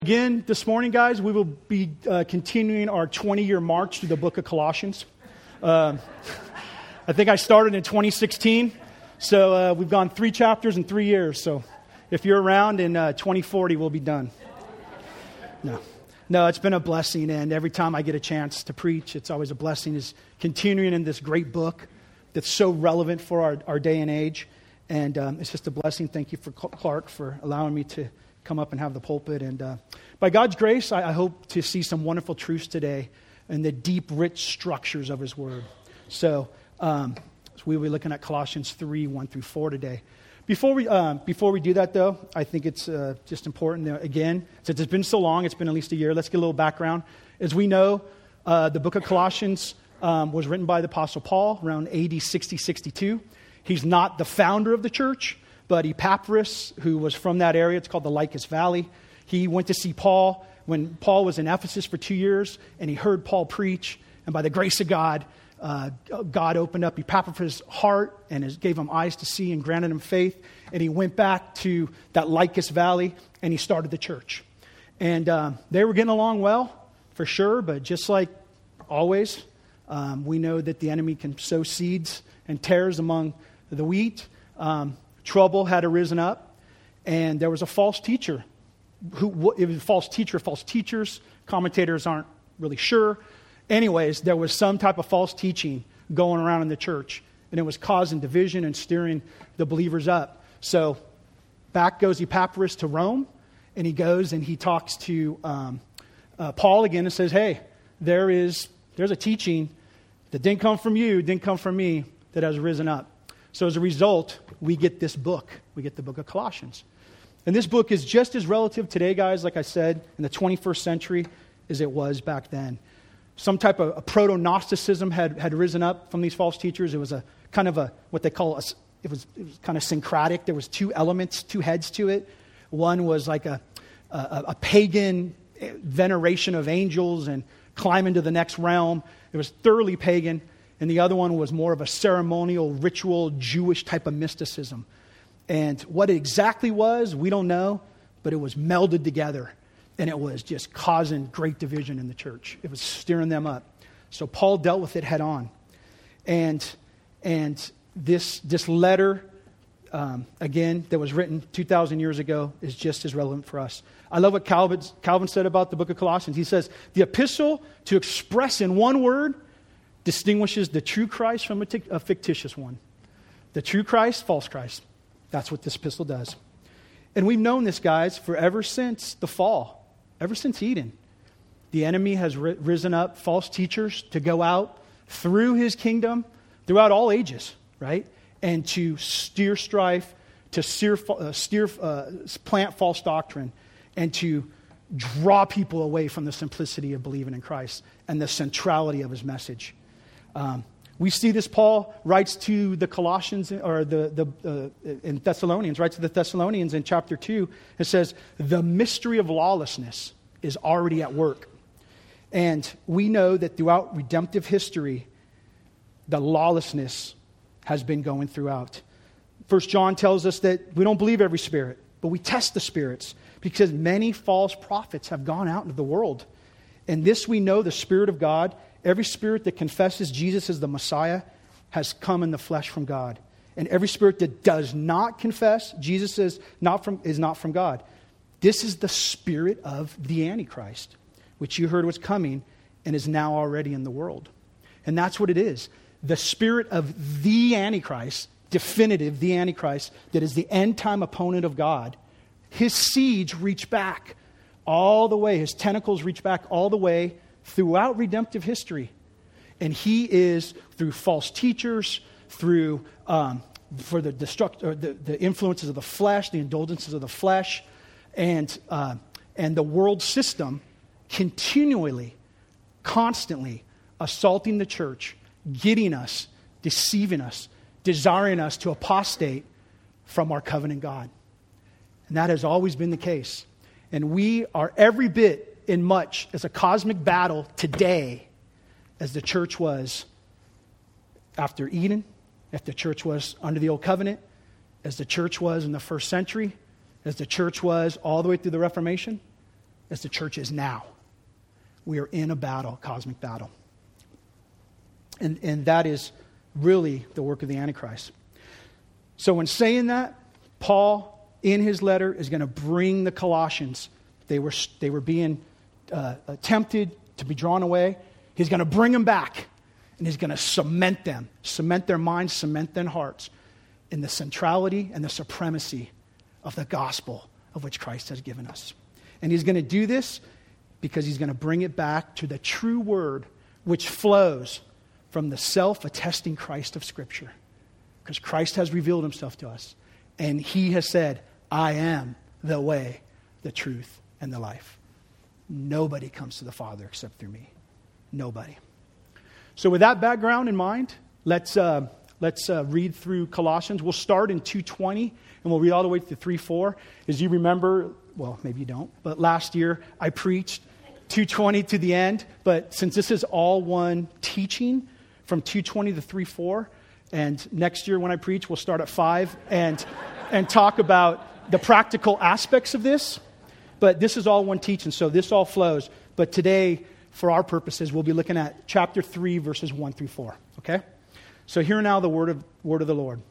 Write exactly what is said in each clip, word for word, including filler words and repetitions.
Again, this morning, guys, we will be uh, continuing our twenty-year march through the book of Colossians. Uh, I think I started in twenty sixteen, so uh, we've gone three chapters in three years. So if you're around in uh, twenty forty, we'll be done. No, no, it's been a blessing, and every time I get a chance to preach, it's always a blessing. Is continuing in this great book that's so relevant for our, our day and age, and um, it's just a blessing. Thank you for Clark for allowing me to come up and have the pulpit. And uh, by God's grace, I, I hope to see some wonderful truths today in the deep, rich structures of His Word. So, um, so we'll be looking at Colossians three, one through four today. Before we uh, before we do that, though, I think it's uh, just important, that, again, since it's been so long, it's been at least a year, let's get a little background. As we know, uh, the book of Colossians um, was written by the Apostle Paul around A D sixty, sixty-two. He's not the founder of the church, but Epaphras, who was from that area, it's called the Lycus Valley, he went to see Paul when Paul was in Ephesus for two years, and he heard Paul preach, and by the grace of God, uh, God opened up Epaphras' heart and his, gave him eyes to see and granted him faith, and he went back to that Lycus Valley, and he started the church. And um, they were getting along well, for sure, but just like always, um, we know that the enemy can sow seeds and tares among the wheat. Um, Trouble had arisen up, and there was a false teacher. Who it was a false teacher, false teachers. Commentators aren't really sure. Anyways, there was some type of false teaching going around in the church, and it was causing division and steering the believers up. So back goes Epaphras to Rome, and he goes and he talks to um, uh, Paul again and says, "Hey, there is there's a teaching that didn't come from you, didn't come from me, that has risen up." So as a result, we get this book. We get the book of Colossians. And this book is just as relative today, guys, like I said, in the twenty-first century as it was back then. Some type of a proto-Gnosticism had, had risen up from these false teachers. It was a kind of a, what they call, a, it, was, it was kind of syncretic. There was two elements, two heads to it. One was like a, a, a pagan veneration of angels and climbing to the next realm. It was thoroughly pagan. And the other one was more of a ceremonial, ritual, Jewish type of mysticism. And what it exactly was, we don't know, but it was melded together. And it was just causing great division in the church. It was stirring them up. So Paul dealt with it head on. And, and this, this letter, um, again, that was written two thousand years ago is just as relevant for us. I love what Calvin, Calvin said about the book of Colossians. He says, the epistle to express in one word distinguishes the true Christ from a, t- a fictitious one. The true Christ, false Christ. That's what this epistle does. And we've known this, guys, for ever since the fall, ever since Eden. The enemy has ri- risen up false teachers to go out through his kingdom, throughout all ages, right? And to steer strife, to steer, uh, steer uh, plant false doctrine, and to draw people away from the simplicity of believing in Christ and the centrality of his message. Um, we see this, Paul writes to the Colossians, or the, the uh, in Thessalonians, writes to the Thessalonians in chapter two. It says, the mystery of lawlessness is already at work. And we know that throughout redemptive history, the lawlessness has been going throughout. First John tells us that we don't believe every spirit, but we test the spirits, because many false prophets have gone out into the world. And this we know, the Spirit of God, every spirit that confesses Jesus as the Messiah has come in the flesh from God. And every spirit that does not confess Jesus is not from, is not from God. This is the spirit of the Antichrist, which you heard was coming and is now already in the world. And that's what it is. The spirit of the Antichrist, definitive, the Antichrist, that is the end-time opponent of God. His seeds reach back all the way. His tentacles reach back all the way throughout redemptive history. And he is, through false teachers, through um, for the, destruct, or the the influences of the flesh, the indulgences of the flesh, and uh, and the world system, continually, constantly assaulting the church, getting us, deceiving us, desiring us to apostate from our covenant God. And that has always been the case. And we are every bit in much as a cosmic battle today as the church was after Eden, as the church was under the old covenant, as the church was in the first century, as the church was all the way through the Reformation. as the church is now. We are in a battle, a cosmic battle. And, and that is really the work of the Antichrist. So in saying that, Paul, in his letter, is going to bring the Colossians. They were, they were being uh, tempted to be drawn away. He's going to bring them back. And he's going to cement them, cement their minds, cement their hearts in the centrality and the supremacy of the gospel of which Christ has given us. And he's going to do this because he's going to bring it back to the true word which flows from the self-attesting Christ of Scripture. Because Christ has revealed himself to us. And he has said, I am the way, the truth, and the life. Nobody comes to the Father except through me. Nobody. So with that background in mind, let's uh, let's uh, read through Colossians. We'll start in two twenty, and we'll read all the way to three four. As you remember, well, maybe you don't, but last year I preached two twenty to the end. But since this is all one teaching from two twenty to three four, and next year when I preach, we'll start at five and and talk about the practical aspects of this. But this is all one teaching, so this all flows. But today, for our purposes, we'll be looking at chapter three, verses one through four. Okay? So hear now the word of, word of the Lord.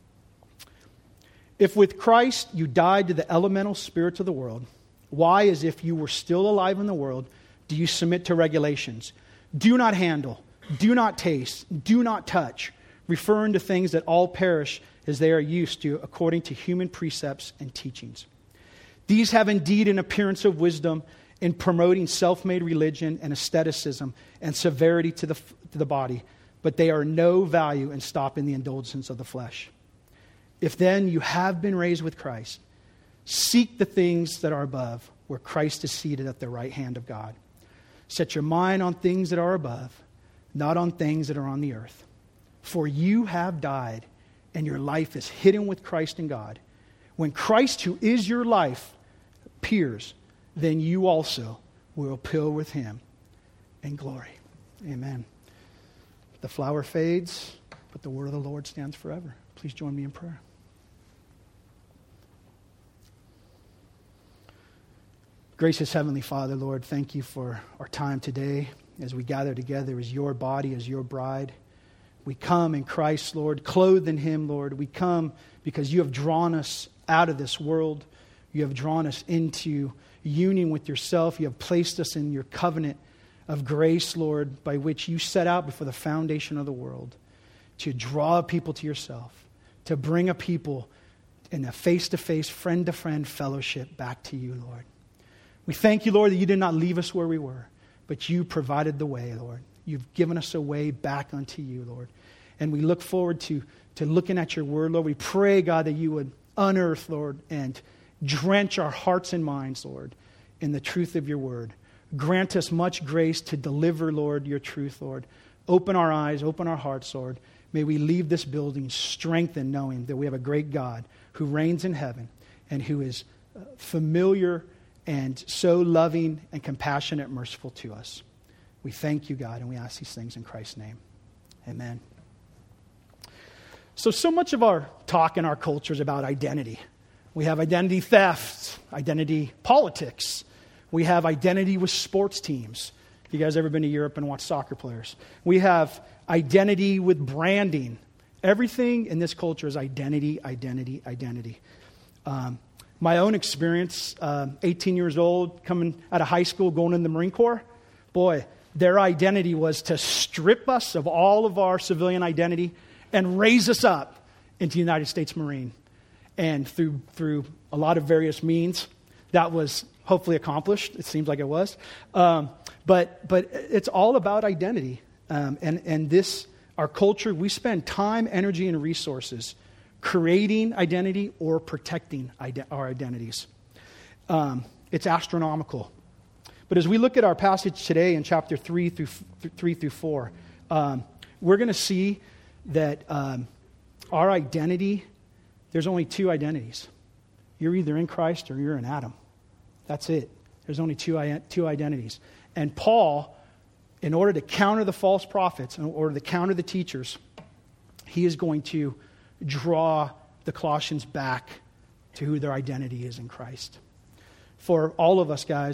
If with Christ you died to the elemental spirits of the world, why, as if you were still alive in the world, do you submit to regulations? Do not handle, do not taste, do not touch, referring to things that all perish as they are used to according to human precepts and teachings. These have indeed an appearance of wisdom in promoting self-made religion and asceticism and severity to the, to the body, but they are no value in stopping the indulgence of the flesh. If then you have been raised with Christ, seek the things that are above, where Christ is seated at the right hand of God. Set your mind on things that are above, not on things that are on the earth. For you have died, and your life is hidden with Christ in God. When Christ, who is your life, appears, then you also will appear with him in glory. Amen. The flower fades, but the word of the Lord stands forever. Please join me in prayer. Gracious Heavenly Father, Lord, thank you for our time today as we gather together as your body, as your bride. We come in Christ, Lord, clothed in him, Lord. We come because you have drawn us out of this world. You have drawn us into union with yourself. You have placed us in your covenant of grace, Lord, by which you set out before the foundation of the world to draw people to yourself, to bring a people in a face-to-face, friend-to-friend fellowship back to you, Lord. We thank you, Lord, that you did not leave us where we were, but you provided the way, Lord. You've given us a way back unto you, Lord. And we look forward to, to looking at your word, Lord. We pray, God, that you would unearth, Lord, and drench our hearts and minds, Lord, in the truth of your word. Grant us much grace to deliver, Lord, your truth, Lord. Open our eyes, open our hearts, Lord. May we leave this building strengthened, knowing that we have a great God who reigns in heaven and who is familiar and so loving and compassionate and merciful to us. We thank you, God, and we ask these things in Christ's name. Amen. So, so much of our talk in our culture is about identity. We have identity theft, identity politics. We have identity with sports teams. You guys ever been to Europe and watched soccer players? We have identity with branding. Everything in this culture is identity, identity, identity. Um, my own experience, uh, eighteen years old, coming out of high school, going in the Marine Corps. Boy, their identity was to strip us of all of our civilian identity and raise us up into the United States Marine. And through through a lot of various means, that was hopefully accomplished. It seems like it was. Um, but but it's all about identity. Um, and, and this, our culture, we spend time, energy, and resources creating identity or protecting ide- our identities. Um, it's astronomical. But as we look at our passage today in chapter three through three through four, um, we're going to see that um, our identity, there's only two identities. You're either in Christ or you're in Adam. That's it. There's only two, two identities. And Paul, in order to counter the false prophets, in order to counter the teachers, he is going to draw the Colossians back to who their identity is in Christ. For all of us, guys,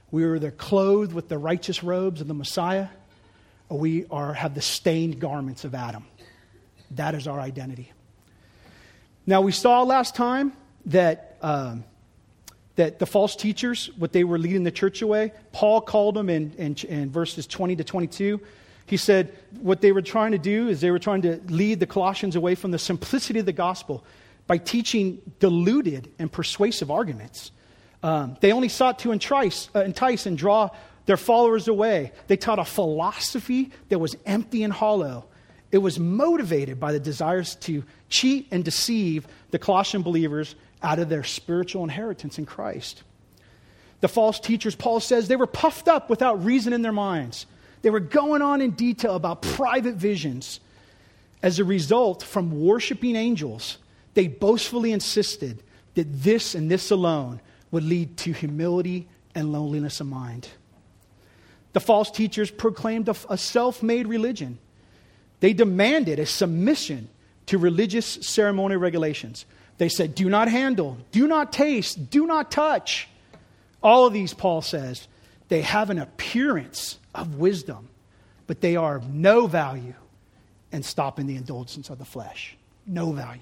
We are either clothed with the righteous robes of the Messiah, or we are have the stained garments of Adam. That is our identity. Now, we saw last time that um, that the false teachers, what they were leading the church away, Paul called them in, in, in verses twenty to twenty-two. He said what they were trying to do is they were trying to lead the Colossians away from the simplicity of the gospel by teaching diluted and persuasive arguments. Um, they only sought to entice, uh, entice and draw their followers away. They taught a philosophy that was empty and hollow. It was motivated by the desires to cheat and deceive the Colossian believers out of their spiritual inheritance in Christ. The false teachers, Paul says, they were puffed up without reason in their minds. They were going on in detail about private visions. As a result, from worshiping angels, they boastfully insisted that this and this alone would lead to humility and loneliness of mind. The false teachers proclaimed a, a self-made religion. They demanded a submission to religious ceremonial regulations. They said, do not handle, do not taste, do not touch. All of these, Paul says, they have an appearance of wisdom, but they are of no value in stopping the indulgence of the flesh. No value.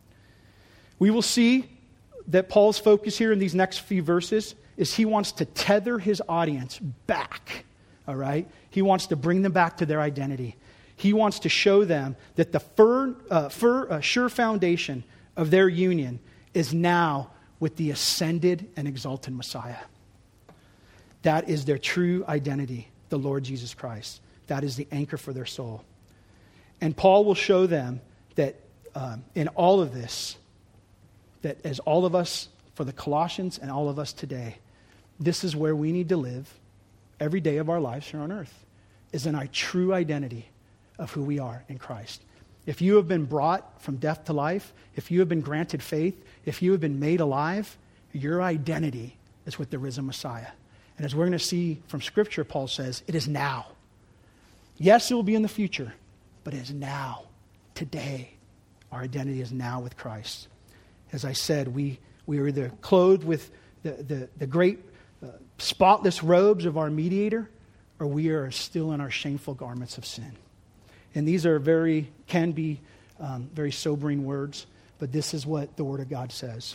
We will see that Paul's focus here in these next few verses is he wants to tether his audience back, all right? He wants to bring them back to their identity. He wants to show them that the fir, uh, fir, uh, sure foundation of their union is now with the ascended and exalted Messiah. That is their true identity, the Lord Jesus Christ. That is the anchor for their soul. And Paul will show them that um, in all of this, that as all of us, for the Colossians and all of us today, this is where we need to live every day of our lives here on earth, is in our true identity of who we are in Christ. If you have been brought from death to life, if you have been granted faith, if you have been made alive, your identity is with the risen Messiah. And as we're going to see from Scripture, Paul says, it is now. Yes, it will be in the future, but it is now, today. Our identity is now with Christ. As I said, we, we are either clothed with the, the, the great uh, spotless robes of our mediator, or we are still in our shameful garments of sin. And these are very, can be um, very sobering words, but this is what the Word of God says.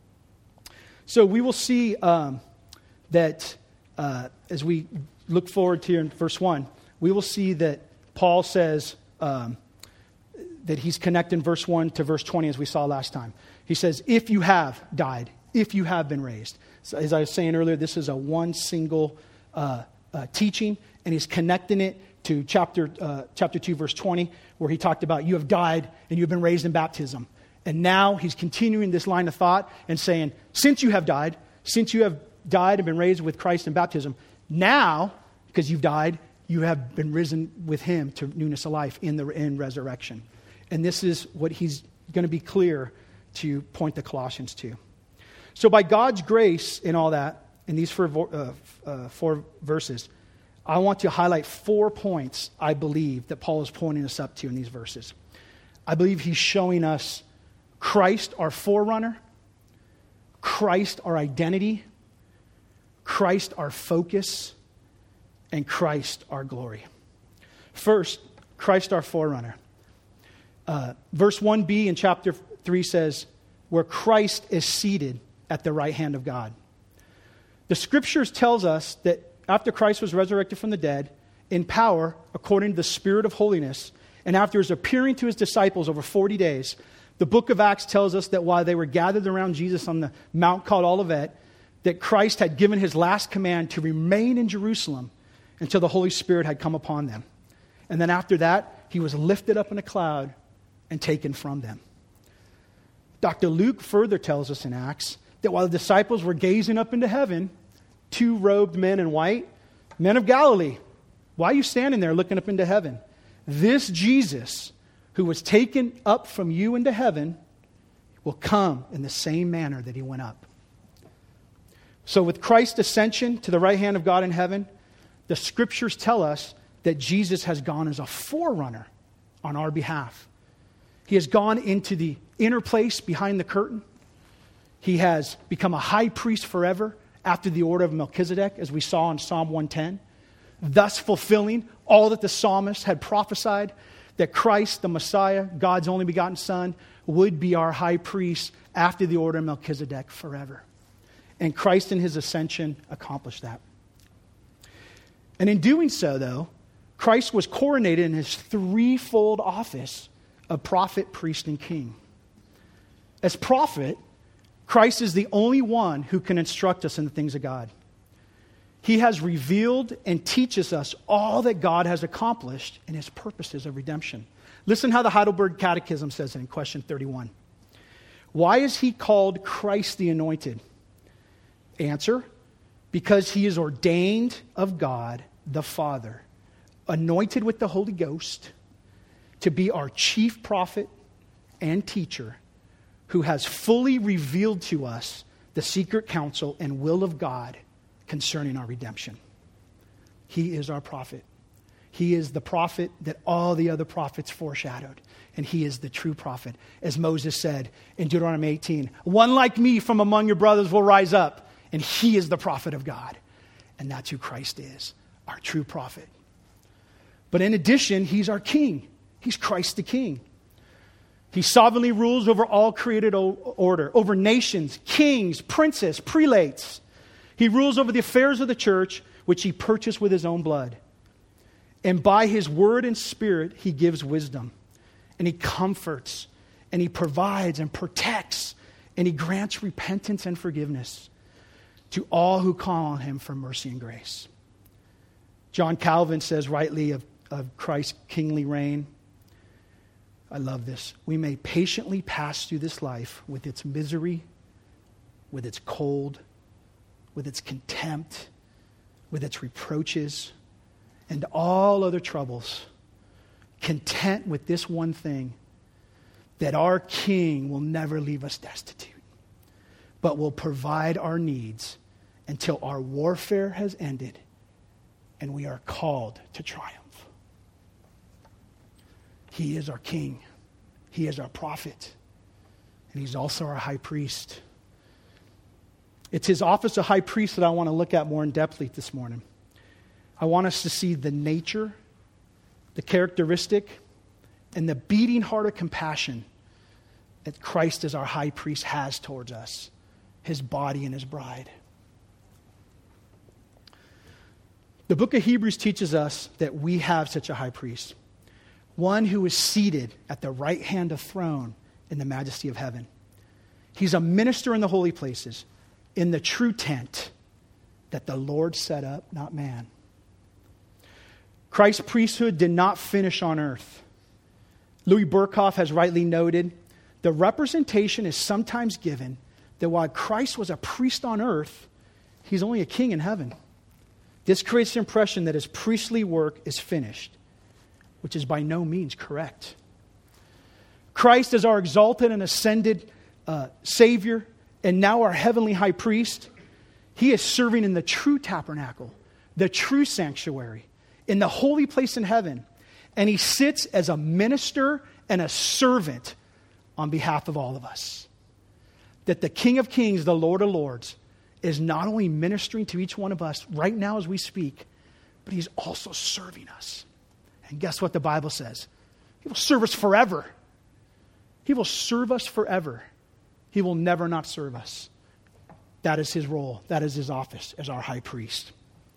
So we will see um, that uh, as we look forward to here in verse one, we will see that Paul says um, that he's connecting verse one to verse twenty as we saw last time. He says, if you have died, if you have been raised. So as I was saying earlier, this is a one single uh, uh, teaching, and he's connecting it to chapter uh, chapter two, verse twenty, where he talked about you have died and you have been raised in baptism. And now he's continuing this line of thought and saying, since you have died, since you have died and been raised with Christ in baptism, now, because you've died, you have been risen with him to newness of life in the in resurrection. And this is what he's going to be clear to point the Colossians to. So by God's grace in all that, in these four, uh, uh, four verses, I want to highlight four points I believe that Paul is pointing us up to in these verses. I believe he's showing us Christ, our forerunner, Christ, our identity, Christ, our focus, and Christ, our glory. First, Christ, our forerunner. Uh, verse one b in chapter three says, where Christ is seated at the right hand of God. The Scriptures tells us that after Christ was resurrected from the dead, in power, according to the Spirit of holiness, and after his appearing to his disciples over forty days, the book of Acts tells us that while they were gathered around Jesus on the mount called Olivet, that Christ had given his last command to remain in Jerusalem until the Holy Spirit had come upon them. And then after that, he was lifted up in a cloud and taken from them. Doctor Luke further tells us in Acts that while the disciples were gazing up into heaven, two robed men in white, men of Galilee, why are you standing there looking up into heaven? This Jesus, who was taken up from you into heaven, will come in the same manner that he went up. So with Christ's ascension to the right hand of God in heaven, the Scriptures tell us that Jesus has gone as a forerunner on our behalf. He has gone into the inner place behind the curtain. He has become a high priest forever after the order of Melchizedek, as we saw in Psalm one ten, thus fulfilling all that the psalmist had prophesied, that Christ, the Messiah, God's only begotten Son, would be our high priest after the order of Melchizedek forever. And Christ in his ascension accomplished that. And in doing so, though, Christ was coronated in his threefold office of prophet, priest, and king. As prophet, Christ is the only one who can instruct us in the things of God. He has revealed and teaches us all that God has accomplished in his purposes of redemption. Listen how the Heidelberg Catechism says it in question thirty-one. Why is he called Christ the Anointed? Answer, because he is ordained of God the Father, anointed with the Holy Ghost, to be our chief prophet and teacher, who has fully revealed to us the secret counsel and will of God concerning our redemption. He is our prophet. He is the prophet that all the other prophets foreshadowed. And he is the true prophet. As Moses said in Deuteronomy eighteen, one like me from among your brothers will rise up, and he is the prophet of God. And that's who Christ is, our true prophet. But in addition, he's our king. He's Christ the King. He sovereignly rules over all created order, over nations, kings, princes, prelates. He rules over the affairs of the church, which he purchased with his own blood. And by his word and spirit, he gives wisdom. And he comforts. And he provides and protects. And he grants repentance and forgiveness to all who call on him for mercy and grace. John Calvin says rightly of, of Christ's kingly reign, I love this. We may patiently pass through this life with its misery, with its cold, with its contempt, with its reproaches, and all other troubles, content with this one thing, that our King will never leave us destitute, but will provide our needs until our warfare has ended and we are called to triumph. He is our King. He is our prophet. And he's also our high priest. It's his office of high priest that I want to look at more in depthly this morning. I want us to see the nature, the characteristic, and the beating heart of compassion that Christ as our high priest has towards us, his body and his bride. The book of Hebrews teaches us that we have such a high priest, one who is seated at the right hand of throne in the majesty of heaven. He's a minister in the holy places, in the true tent that the Lord set up, not man. Christ's priesthood did not finish on earth. Louis Burkhoff has rightly noted, the representation is sometimes given that while Christ was a priest on earth, he's only a king in heaven. This creates the impression that his priestly work is finished, which is by no means correct. Christ is our exalted and ascended uh, Savior, and now our heavenly high priest. He is serving in the true tabernacle, the true sanctuary, in the holy place in heaven. And he sits as a minister and a servant on behalf of all of us. That the King of Kings, the Lord of Lords, is not only ministering to each one of us right now as we speak, but he's also serving us. And guess what the Bible says? He will serve us forever. He will serve us forever. He will never not serve us. That is his role. That is his office as our high priest.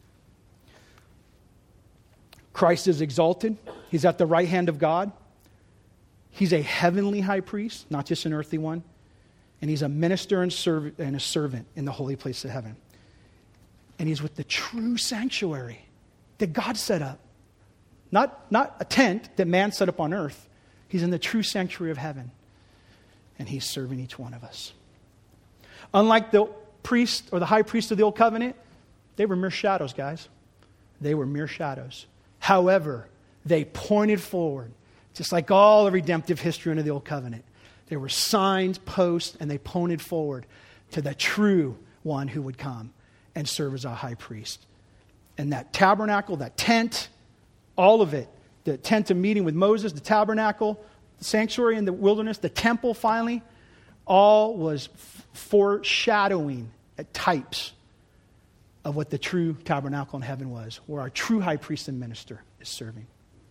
Christ is exalted. He's at the right hand of God. He's a heavenly high priest, not just an earthly one. And he's a minister and, serv- and a servant in the holy place of heaven. And he's with the true sanctuary that God set up. Not, not a tent that man set up on earth. He's in the true sanctuary of heaven. And he's serving each one of us. Unlike the priest or the high priest of the old covenant, they were mere shadows, guys. They were mere shadows. However, they pointed forward, just like all the redemptive history under the old covenant. They were signs, posts, and they pointed forward to the true one who would come and serve as our high priest. And that tabernacle, that tent, all of it, the tent of meeting with Moses, the tabernacle, the sanctuary in the wilderness, the temple finally, all was f- foreshadowing, uh, types of what the true tabernacle in heaven was, where our true high priest and minister is serving.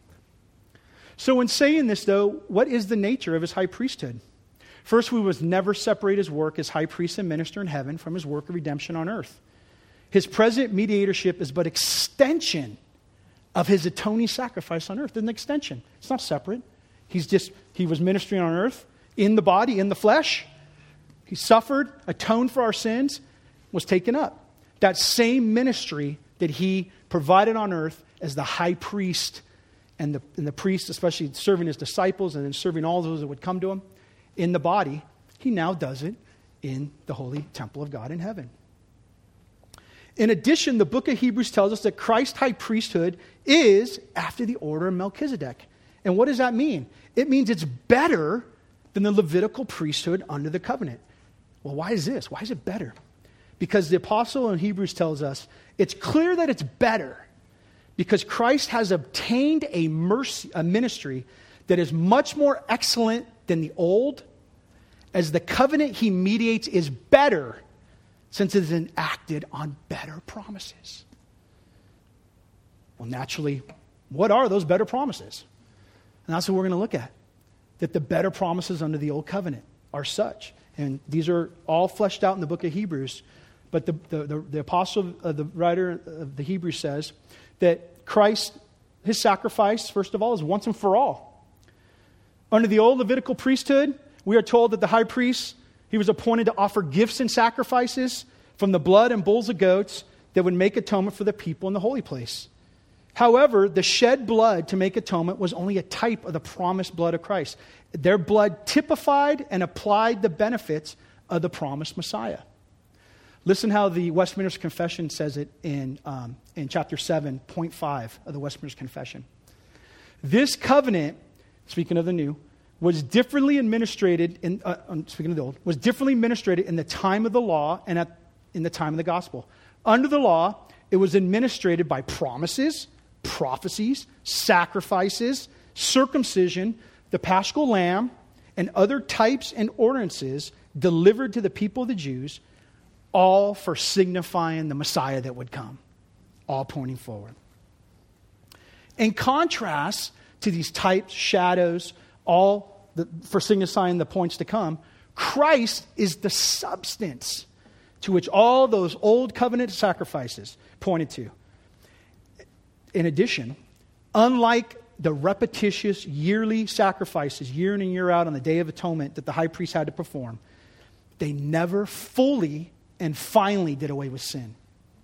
So in saying this, though, what is the nature of his high priesthood? First, we must never separate his work as high priest and minister in heaven from his work of redemption on earth. His present mediatorship is but extension of his atoning sacrifice on earth. It's an extension. It's not separate. He's just, he was ministering on earth in the body, in the flesh. He suffered, atoned for our sins, was taken up. That same ministry that he provided on earth as the high priest and the, and the priest, especially serving his disciples and then serving all those that would come to him in the body, he now does it in the holy temple of God in heaven. In addition, the book of Hebrews tells us that Christ's high priesthood is after the order of Melchizedek. And what does that mean? It means it's better than the Levitical priesthood under the covenant. Well, why is this? Why is it better? Because the apostle in Hebrews tells us it's clear that it's better because Christ has obtained a mercy, a ministry that is much more excellent than the old, as the covenant he mediates is better since it is enacted on better promises. Well, naturally, what are those better promises? And that's what we're going to look at. That the better promises under the old covenant are such. And these are all fleshed out in the book of Hebrews. But the, the, the, the apostle, uh, the writer of the Hebrews says that Christ, his sacrifice, first of all, is once and for all. Under the old Levitical priesthood, we are told that the high priest, he was appointed to offer gifts and sacrifices from the blood and bulls of goats that would make atonement for the people in the holy place. However, the shed blood to make atonement was only a type of the promised blood of Christ. Their blood typified and applied the benefits of the promised Messiah. Listen how the Westminster Confession says it in, um, in chapter seven, point five of the Westminster Confession. This covenant, speaking of the new, was differently administrated, in, uh, speaking of the old, was differently administrated in the time of the law and at, in the time of the gospel. Under the law, it was administrated by promises, prophecies, sacrifices, circumcision, the paschal lamb, and other types and ordinances delivered to the people of the Jews, all for signifying the Messiah that would come, all pointing forward. In contrast to these types, shadows, all the, for signifying the points to come, Christ is the substance to which all those old covenant sacrifices pointed to. In addition, unlike the repetitious yearly sacrifices, year in and year out on the Day of Atonement that the high priest had to perform, they never fully and finally did away with sin.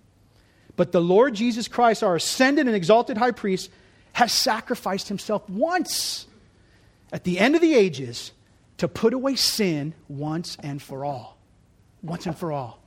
But the Lord Jesus Christ, our ascended and exalted high priest, has sacrificed himself once at the end of the ages to put away sin once and for all. Once and for all.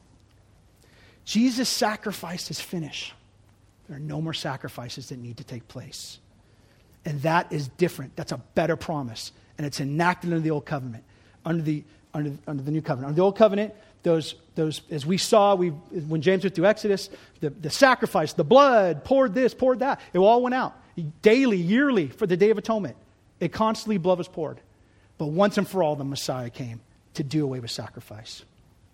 Jesus' sacrifice is finished. There are no more sacrifices that need to take place. And that is different. That's a better promise. And it's enacted under the old covenant. Under the, under, under the new covenant. Under the old covenant, those, those as we saw we, when James went through Exodus, the, the sacrifice, the blood, poured this, poured that. It all went out. Daily, yearly, for the Day of Atonement. It constantly blood was poured. But once and for all, the Messiah came to do away with sacrifice.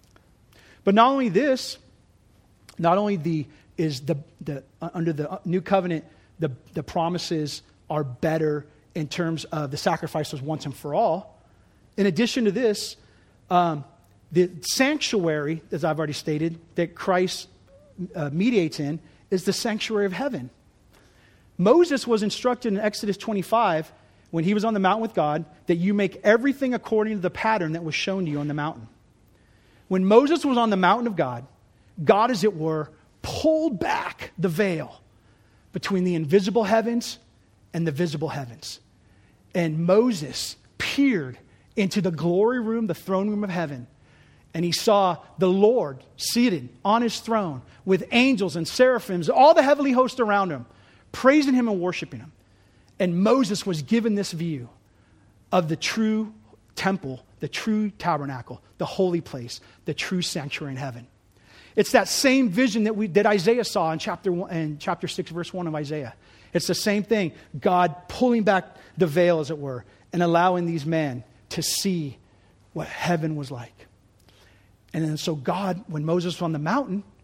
But not only this, not only the is the, the uh, under the new covenant, the, the promises are better in terms of the sacrifice was once and for all. In addition to this, um, the sanctuary, as I've already stated, that Christ uh, mediates in is the sanctuary of heaven. Moses was instructed in Exodus twenty-five when he was on the mountain with God that you make everything according to the pattern that was shown to you on the mountain. When Moses was on the mountain of God, God, as it were, pulled back the veil between the invisible heavens and the visible heavens. And Moses peered into the glory room, the throne room of heaven, and he saw the Lord seated on his throne with angels and seraphims, all the heavenly host around him, praising him and worshiping him. And Moses was given this view of the true temple, the true tabernacle, the holy place, the true sanctuary in heaven. It's that same vision that we that Isaiah saw in chapter one, in chapter six, verse one of Isaiah. It's the same thing. God pulling back the veil, as it were, and allowing these men to see what heaven was like. And then so God, when Moses was on the mountain,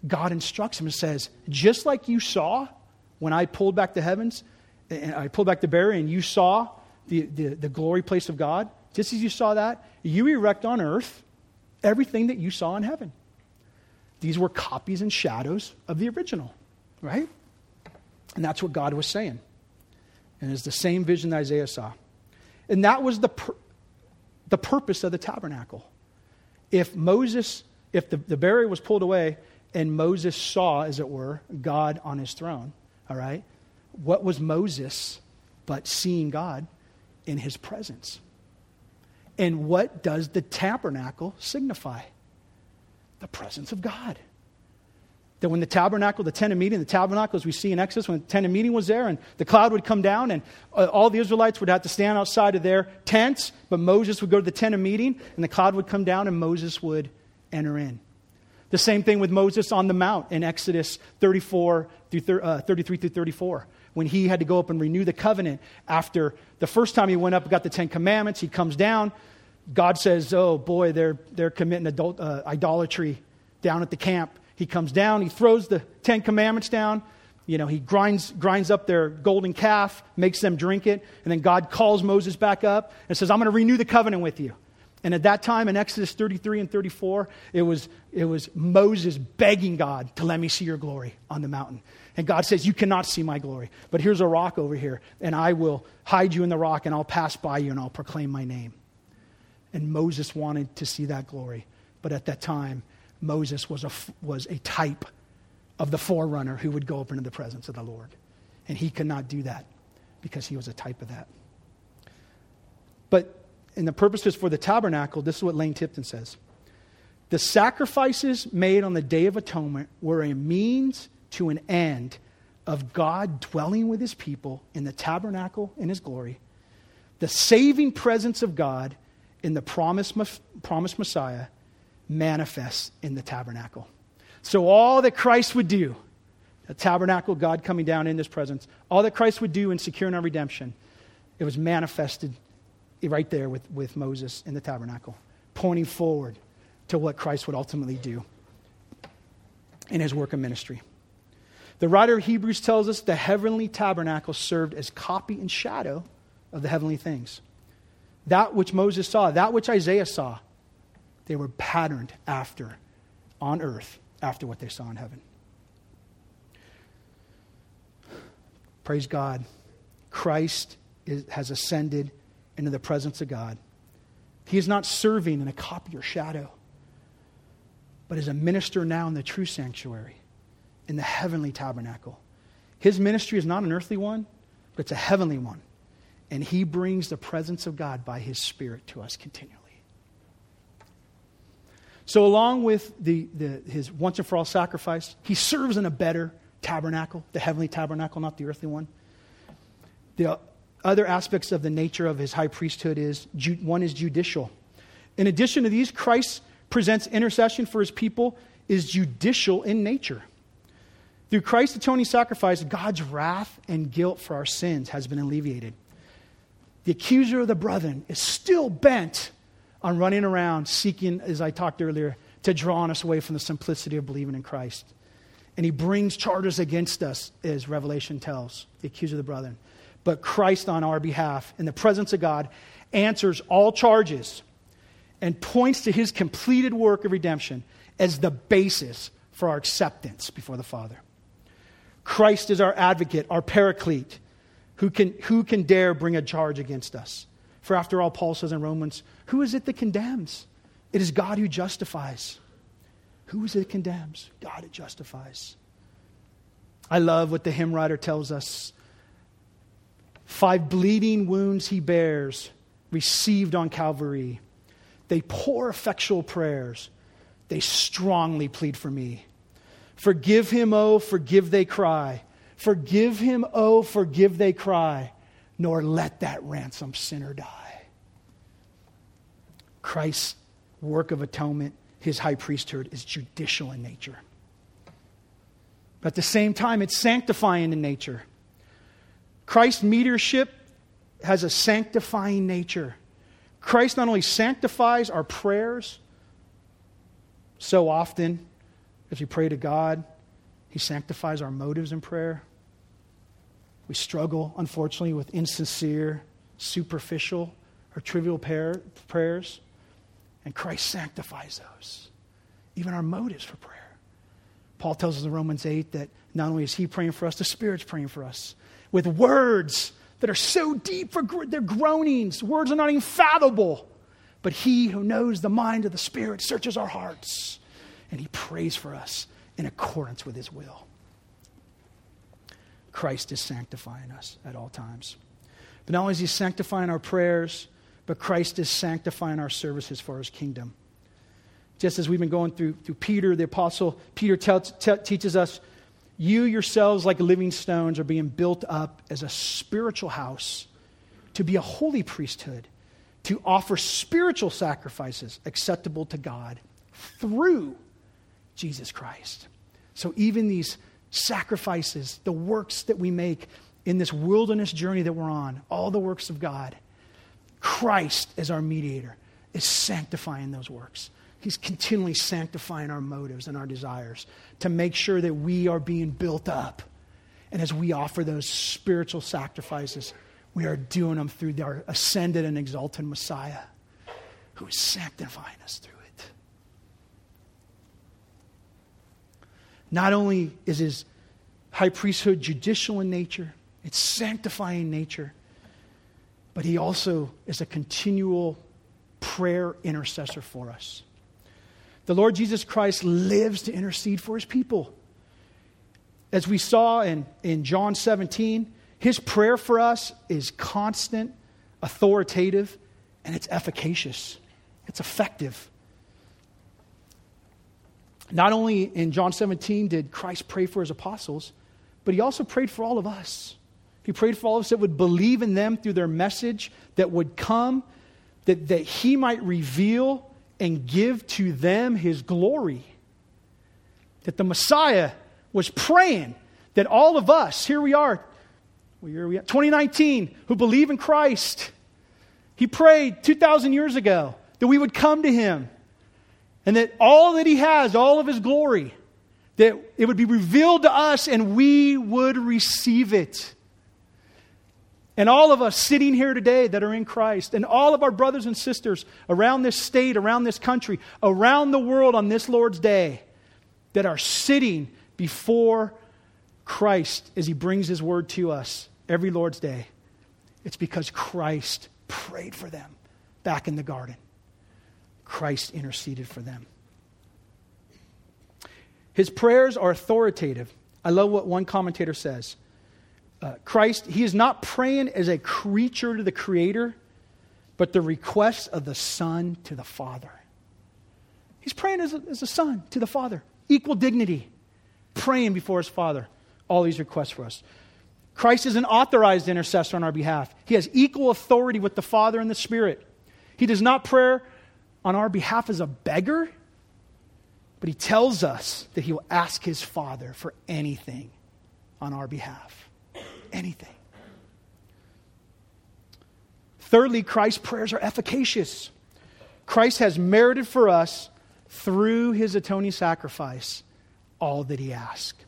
God instructs him and says, just like you saw when I pulled back the heavens, and I pulled back the barrier and you saw the, the, the glory place of God, just as you saw that, you erect on earth everything that you saw in heaven. These were copies and shadows of the original, right? And that's what God was saying. And it's the same vision that Isaiah saw. And that was the, pur- the purpose of the tabernacle. If Moses, if the, the barrier was pulled away and Moses saw, as it were, God on his throne, all right, what was Moses but seeing God in his presence? And what does the tabernacle signify? The presence of God. That when the tabernacle, the tent of meeting, the tabernacle, as we see in Exodus, when the tent of meeting was there and the cloud would come down and uh, all the Israelites would have to stand outside of their tents, but Moses would go to the tent of meeting and the cloud would come down and Moses would enter in. The same thing with Moses on the mount in Exodus thirty-four through uh, thirty-three through thirty-four. When he had to go up and renew the covenant after the first time he went up and got the Ten Commandments, he comes down. God says, oh boy, they're, they're committing adult, uh, idolatry down at the camp. He comes down, he throws the Ten Commandments down. You know, he grinds, grinds up their golden calf, makes them drink it. And then God calls Moses back up and says, I'm going to renew the covenant with you. And at that time in Exodus thirty-three and thirty-four, it was, it was Moses begging God to let me see your glory on the mountain. And God says, you cannot see my glory, but here's a rock over here, and I will hide you in the rock, and I'll pass by you, and I'll proclaim my name. And Moses wanted to see that glory. But at that time, Moses was a, was a type of the forerunner who would go up into the presence of the Lord. And he could not do that because he was a type of that. But in the purposes for the tabernacle, this is what Lane Tipton says. The sacrifices made on the Day of Atonement were a means to an end of God dwelling with his people in the tabernacle in his glory. The saving presence of God in the promised, promised Messiah manifests in the tabernacle. So all that Christ would do, the tabernacle, God coming down in his presence, all that Christ would do in securing our redemption, it was manifested right there with, with Moses in the tabernacle, pointing forward to what Christ would ultimately do in his work of ministry. The writer of Hebrews tells us the heavenly tabernacle served as copy and shadow of the heavenly things. That which Moses saw, that which Isaiah saw, they were patterned after on earth, after what they saw in heaven. Praise God. Christ is, has ascended into the presence of God. He is not serving in a copy or shadow, but is a minister now in the true sanctuary, in the heavenly tabernacle. His ministry is not an earthly one, but it's a heavenly one. And he brings the presence of God by his Spirit to us continually. So along with the, the, his once and for all sacrifice, he serves in a better tabernacle, the heavenly tabernacle, not the earthly one. The other aspects of the nature of his high priesthood is, one is judicial. In addition to these, Christ presents intercession for his people is judicial in nature. Through Christ's atoning sacrifice, God's wrath and guilt for our sins has been alleviated. The accuser of the brethren is still bent on running around seeking, as I talked earlier, to draw us away from the simplicity of believing in Christ. And he brings charges against us, as Revelation tells, the accuser of the brethren. But Christ on our behalf, in the presence of God, answers all charges and points to his completed work of redemption as the basis for our acceptance before the Father. Christ is our advocate, our paraclete, who can, who can dare bring a charge against us? For after all, Paul says in Romans, who is it that condemns? It is God who justifies. Who is it that condemns? God who justifies. I love what the hymn writer tells us. Five bleeding wounds he bears, received on Calvary. They pour effectual prayers. They strongly plead for me. Forgive him, oh, forgive, they cry. Forgive him, oh, forgive, they cry. Nor let that ransomed sinner die. Christ's work of atonement, his high priesthood, is judicial in nature. But at the same time, it's sanctifying in nature. Christ's mediatorship has a sanctifying nature. Christ not only sanctifies our prayers so often, As we pray to God, He sanctifies our motives in prayer. We struggle, unfortunately, with insincere, superficial, or trivial prayer, prayers. And Christ sanctifies those, even our motives for prayer. Paul tells us in Romans eight that not only is He praying for us, the Spirit's praying for us with words that are so deep, for they're groanings. Words are not even fathomable. But He who knows the mind of the Spirit searches our hearts, and He prays for us in accordance with His will. Christ is sanctifying us at all times. But not only is He sanctifying our prayers, but Christ is sanctifying our services for His kingdom. Just as we've been going through, through Peter, the apostle, Peter tell, te- teaches us, you yourselves like living stones are being built up as a spiritual house to be a holy priesthood, to offer spiritual sacrifices acceptable to God through Jesus Christ. So even these sacrifices, the works that we make in this wilderness journey that we're on, all the works of God, Christ as our mediator is sanctifying those works. He's continually sanctifying our motives and our desires to make sure that we are being built up. And as we offer those spiritual sacrifices, we are doing them through our ascended and exalted Messiah who is sanctifying us through it. Not only is His high priesthood judicial in nature, it's sanctifying in nature, but He also is a continual prayer intercessor for us. The Lord Jesus Christ lives to intercede for His people. As we saw in, in John seventeen, His prayer for us is constant, authoritative, and it's efficacious. It's effective. Not only in John seventeen did Christ pray for His apostles, but He also prayed for all of us. He prayed for all of us that would believe in them through their message that would come, that, that He might reveal and give to them His glory. That the Messiah was praying that all of us, here we are, where are we at? twenty nineteen, who believe in Christ, He prayed two thousand years ago that we would come to Him and that all that He has, all of His glory, that it would be revealed to us and we would receive it. And all of us sitting here today that are in Christ, and all of our brothers and sisters around this state, around this country, around the world on this Lord's Day, that are sitting before Christ as He brings His word to us every Lord's Day, it's because Christ prayed for them back in the garden. Christ interceded for them. His prayers are authoritative. I love what one commentator says. Uh, Christ, He is not praying as a creature to the Creator, but the request of the Son to the Father. He's praying as a, as a son to the Father. Equal dignity. Praying before His Father. All these requests for us. Christ is an authorized intercessor on our behalf. He has equal authority with the Father and the Spirit. He does not pray on our behalf as a beggar, but He tells us that He will ask His Father for anything on our behalf. Anything. Thirdly, Christ's prayers are efficacious. Christ has merited for us, through His atoning sacrifice, all that He asked.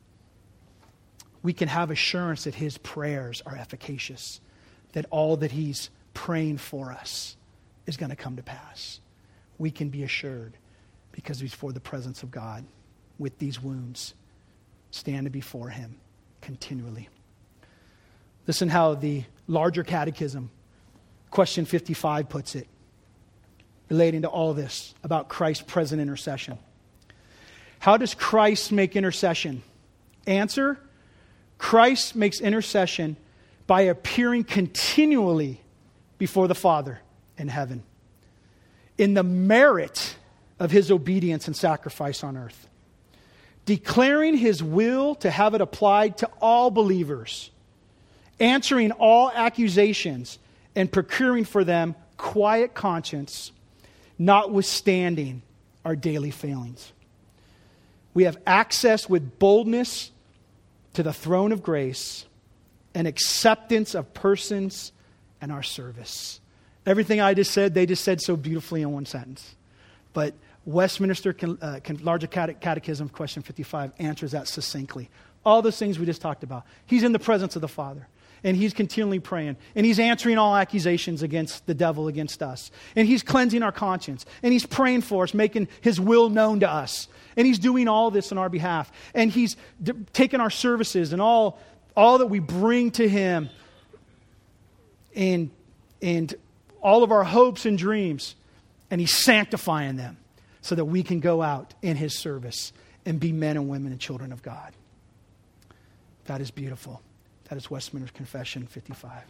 We can have assurance that His prayers are efficacious, that all that He's praying for us is going to come to pass. We can be assured because before the presence of God, with these wounds, standing before Him continually. Listen how the larger catechism, question fifty-five, puts it, relating to all this about Christ's present intercession. How does Christ make intercession? Answer, Christ makes intercession by appearing continually before the Father in heaven, in the merit of His obedience and sacrifice on earth, declaring His will to have it applied to all believers, answering all accusations, and procuring for them quiet conscience, notwithstanding our daily failings. We have access with boldness to the throne of grace and acceptance of persons and our service. Everything I just said, they just said so beautifully in one sentence. But Westminster Con, uh, Con, Larger Cate- Catechism, question fifty-five, answers that succinctly. All those things we just talked about. He's in the presence of the Father, and he's continually praying, and he's answering all accusations against the devil, against us, and he's cleansing our conscience, and he's praying for us, making his will known to us, and he's doing all this on our behalf, and he's d- taking our services and all, all that we bring to him, and, and all of our hopes and dreams, and he's sanctifying them so that we can go out in his service and be men and women and children of God. That is beautiful. That is Westminster Confession fifty-five.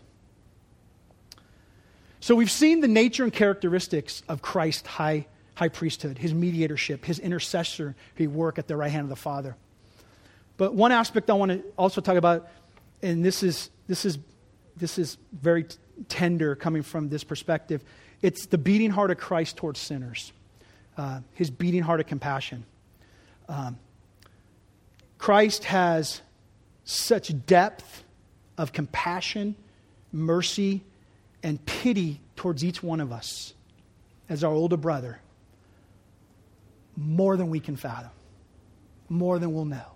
So we've seen the nature and characteristics of Christ's high, high priesthood, his mediatorship, his intercessory work at the right hand of the Father. But one aspect I want to also talk about, and this is this is this is very t- tender coming from this perspective, it's the beating heart of Christ towards sinners, uh, his beating heart of compassion. Um, Christ has such depth of compassion, mercy, and pity towards each one of us as our older brother, more than we can fathom, more than we'll know.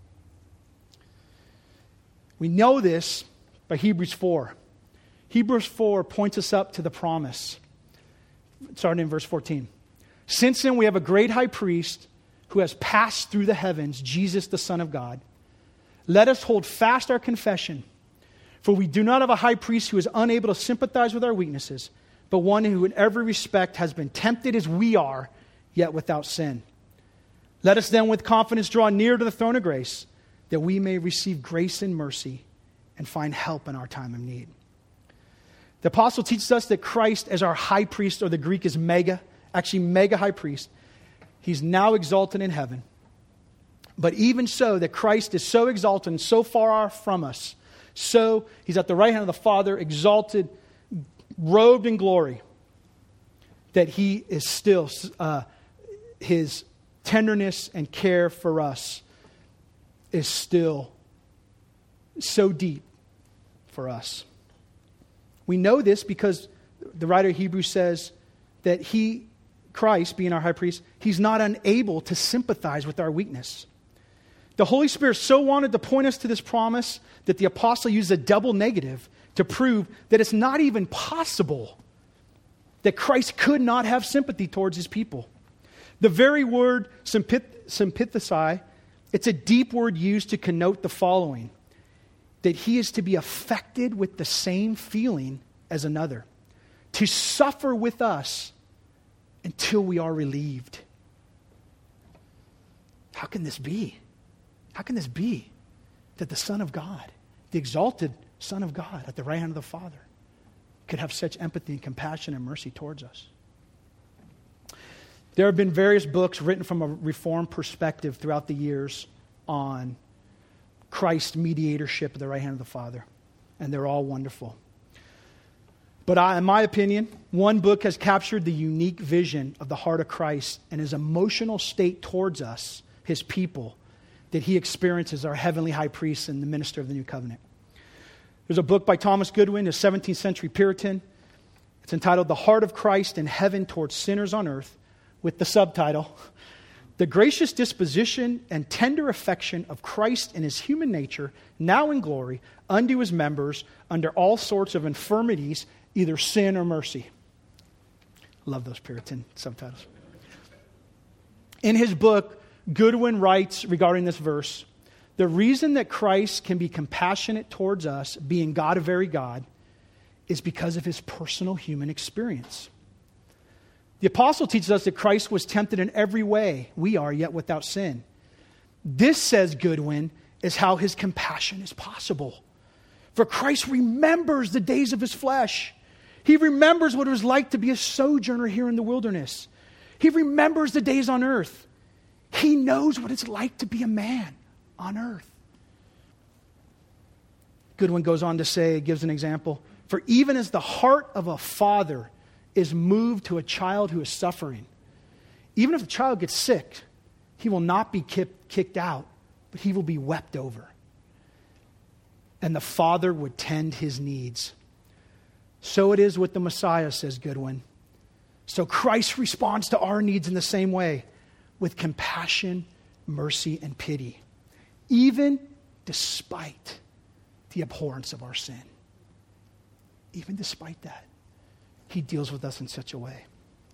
We know this by Hebrews four. Hebrews four points us up to the promise, starting in verse fourteen. Since then we have a great high priest who has passed through the heavens, Jesus the Son of God. Let us hold fast our confession, for we do not have a high priest who is unable to sympathize with our weaknesses, but one who in every respect has been tempted as we are, yet without sin. Let us then with confidence draw near to the throne of grace, that we may receive grace and mercy and find help in our time of need. The apostle teaches us that Christ as our high priest, or the Greek is mega, actually mega high priest, he's now exalted in heaven. But even so, that Christ is so exalted and so far from us, so he's at the right hand of the Father, exalted, robed in glory, that he is still, uh, his tenderness and care for us is still so deep for us. We know this because the writer of Hebrews says that he, Christ, being our high priest, he's not unable to sympathize with our weakness. The Holy Spirit so wanted to point us to this promise that the apostle used a double negative to prove that it's not even possible that Christ could not have sympathy towards his people. The very word sympathizai, it's a deep word used to connote the following: that he is to be affected with the same feeling as another, to suffer with us until we are relieved. How can this be? How can this be that the Son of God, the exalted Son of God at the right hand of the Father, could have such empathy and compassion and mercy towards us? There have been various books written from a Reformed perspective throughout the years on Christ's mediatorship at the right hand of the Father, and they're all wonderful. But I, in my opinion, one book has captured the unique vision of the heart of Christ and his emotional state towards us, his people, that he experiences, our heavenly high priest and the minister of the new covenant. There's a book by Thomas Goodwin, a seventeenth century Puritan. It's entitled The Heart of Christ in Heaven Towards Sinners on Earth, with the subtitle, The Gracious Disposition and Tender Affection of Christ in his human nature, now in glory, unto his members, under all sorts of infirmities, either sin or mercy. Love those Puritan subtitles. In his book, Goodwin writes regarding this verse, the reason that Christ can be compassionate towards us, being God of very God, is because of his personal human experience. The apostle teaches us that Christ was tempted in every way we are, yet without sin. This, says Goodwin, is how his compassion is possible. For Christ remembers the days of his flesh. He remembers what it was like to be a sojourner here in the wilderness. He remembers the days on earth. He knows what it's like to be a man on earth. Goodwin goes on to say, gives an example. For even as the heart of a father is moved to a child who is suffering, even if the child gets sick, he will not be kicked, kicked out, but he will be wept over. And the father would tend his needs. So it is with the Messiah, says Goodwin. So Christ responds to our needs in the same way, with compassion, mercy, and pity, even despite the abhorrence of our sin. Even despite that, he deals with us in such a way.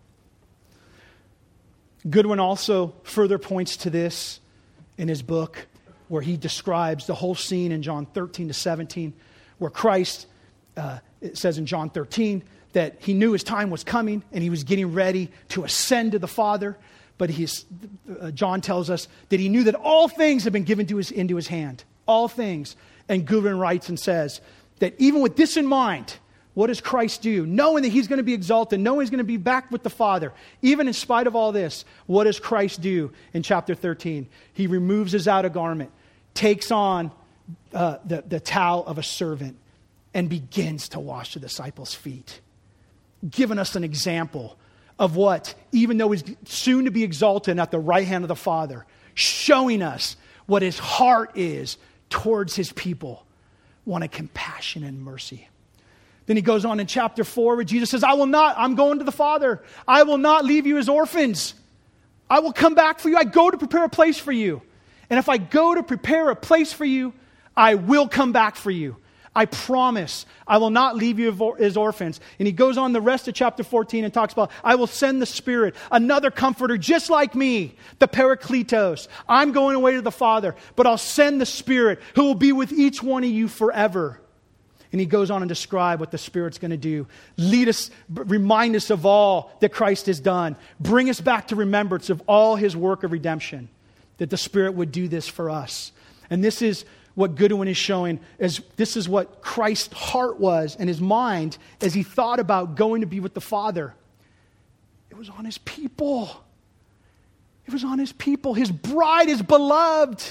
Goodwin also further points to this in his book, where he describes the whole scene in John thirteen to seventeen, where Christ, uh, it says in John thirteen, that he knew his time was coming and he was getting ready to ascend to the Father. But he's, uh, John tells us that he knew that all things have been given to his, into his hand. All things. And Goodwin writes and says that even with this in mind, what does Christ do? Knowing that he's going to be exalted, knowing he's going to be back with the Father, even in spite of all this, what does Christ do in chapter thirteen? He removes his outer garment, takes on uh, the, the towel of a servant, and begins to wash the disciples' feet, giving us an example of what, even though he's soon to be exalted at the right hand of the Father, showing us what his heart is towards his people, one of compassion and mercy. Then he goes on in chapter four where Jesus says, I will not, I'm going to the Father. I will not leave you as orphans. I will come back for you. I go to prepare a place for you. And if I go to prepare a place for you, I will come back for you. I promise I will not leave you as orphans. And he goes on the rest of chapter fourteen and talks about, I will send the Spirit, another comforter just like me, the Parakletos. I'm going away to the Father, but I'll send the Spirit who will be with each one of you forever. And he goes on and describe what the Spirit's going to do. Lead us, remind us of all that Christ has done. Bring us back to remembrance of all his work of redemption. That the Spirit would do this for us. And this is what Goodwin is showing, as this is what Christ's heart was and his mind as he thought about going to be with the Father. It was on his people. It was on his people. His bride is beloved.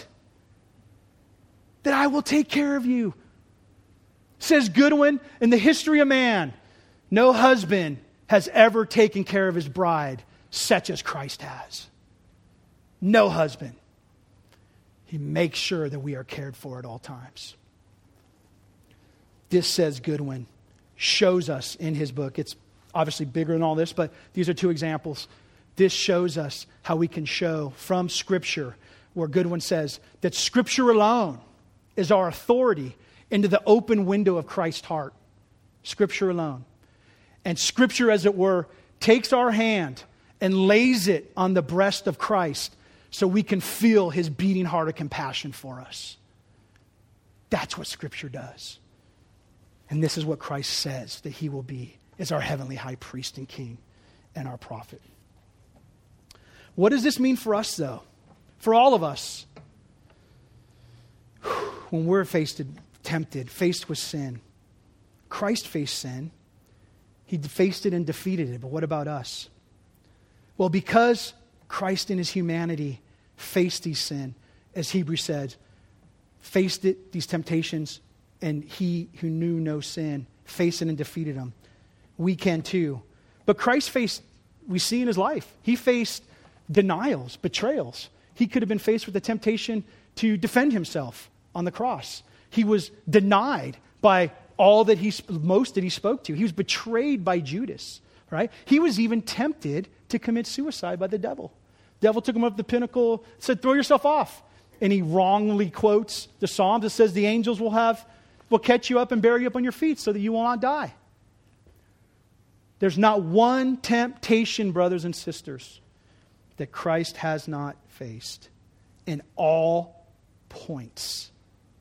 That I will take care of you. Says Goodwin, in the history of man, no husband has ever taken care of his bride such as Christ has. No husband. He makes sure that we are cared for at all times. This, says Goodwin, shows us in his book. It's obviously bigger than all this, but these are two examples. This shows us how we can show from Scripture, where Goodwin says that Scripture alone is our authority into the open window of Christ's heart. Scripture alone. And Scripture, as it were, takes our hand and lays it on the breast of Christ so we can feel his beating heart of compassion for us. That's what Scripture does. And this is what Christ says that he will be as our heavenly high priest and king and our prophet. What does this mean for us, though? For all of us. When we're faced, tempted, faced with sin. Christ faced sin. He faced it and defeated it. But what about us? Well, because Christ in his humanity faced these sin, as Hebrews said, faced it, these temptations, and he who knew no sin faced it and defeated them. We can too. But Christ faced, we see in his life, he faced denials, betrayals. He could have been faced with the temptation to defend himself on the cross. He was denied by all that he, most that he spoke to. He was betrayed by Judas, right? He was even tempted to commit suicide by the devil. The devil took him up the pinnacle, said, throw yourself off. And he wrongly quotes the Psalms that says the angels will have, will catch you up and bury you up on your feet so that you will not die. There's not one temptation, brothers and sisters, that Christ has not faced in all points,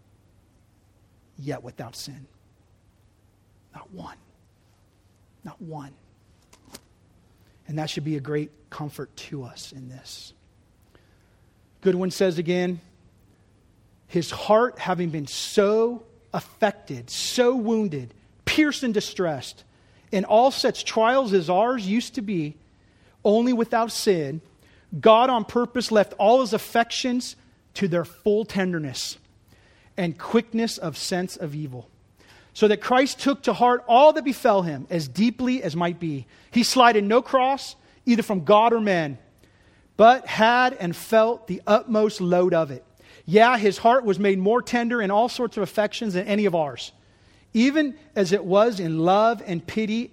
yet without sin. Not one. Not one. And that should be a great comfort to us in this. Goodwin says again, his heart having been so affected, so wounded, pierced and distressed, in all such trials as ours used to be, only without sin, God on purpose left all his affections to their full tenderness and quickness of sense of evil, so that Christ took to heart all that befell him as deeply as might be. He slighted no cross, either from God or men, but had and felt the utmost load of it. Yeah, his heart was made more tender in all sorts of affections than any of ours, even as it was in love and pity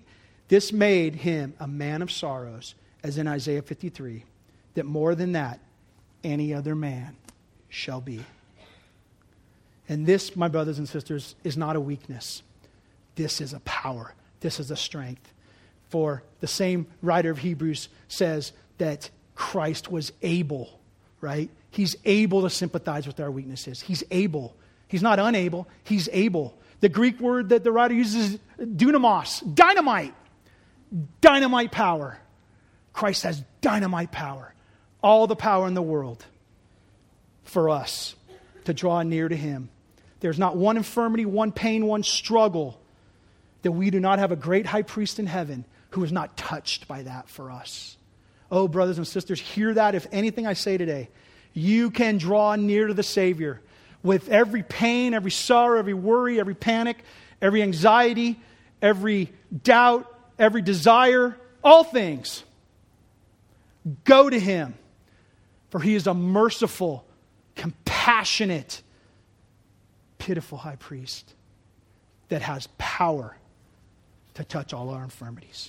This made him a man of sorrows, as in Isaiah fifty-three, that more than that, any other man shall be. And this, my brothers and sisters, is not a weakness. This is a power. This is a strength. For the same writer of Hebrews says that Christ was able, right? He's able to sympathize with our weaknesses. He's able. He's not unable. He's able. The Greek word that the writer uses is dunamos, dynamite. Dynamite power. Christ has dynamite power. All the power in the world for us to draw near to him. There's not one infirmity, one pain, one struggle that we do not have a great high priest in heaven who is not touched by that for us. Oh, brothers and sisters, hear that. If anything I say today, you can draw near to the Savior with every pain, every sorrow, every worry, every panic, every anxiety, every doubt, every desire, all things. Go to him, for he is a merciful, compassionate, pitiful high priest that has power to touch all our infirmities.